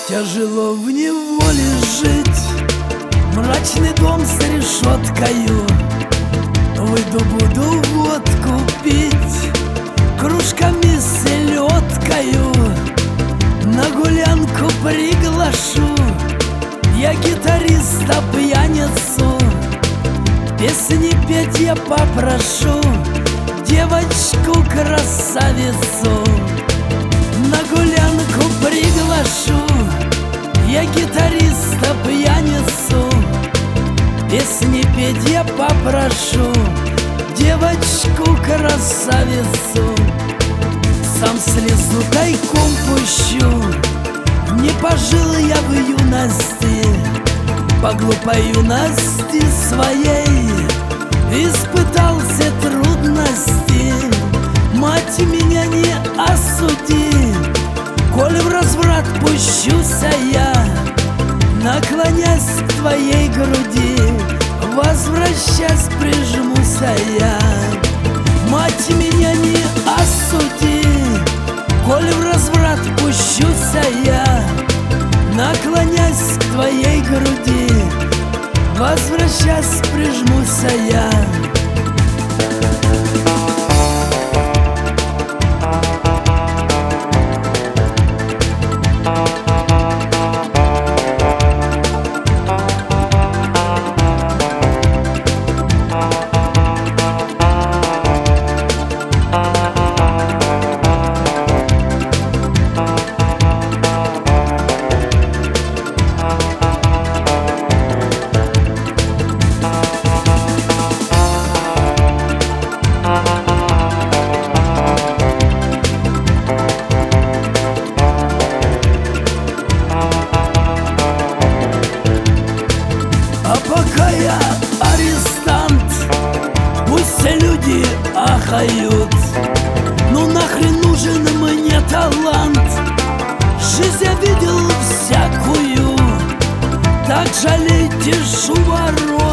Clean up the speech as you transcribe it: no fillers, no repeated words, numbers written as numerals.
Тяжело в неволе жить, мрачный дом с решеткою. Выйду, буду водку пить, кружками с селедкою. На гулянку приглашу я гитариста пьяницу. Песни петь я попрошу девочку-красавицу. На гулянку приглашу я гитариста пьяницу. Песни петь я попрошу девочку-красавицу. Сам слезу тайком пущу, не пожил я в юности. По глупой юности своей испытал все трудности. Мать, меня не осуди, коль в разврат пущуся я, наклонясь к твоей груди, возвращаясь, прижмуся я. Мать, меня не осуди, коль в разврат пущуся я, наклонясь к твоей груди, возвращаясь, прижмуся я. Пока я арестант, пусть люди ахают. Ну нахрен нужен мне талант? Жизнь я видел всякую. Так жалейте шуворот.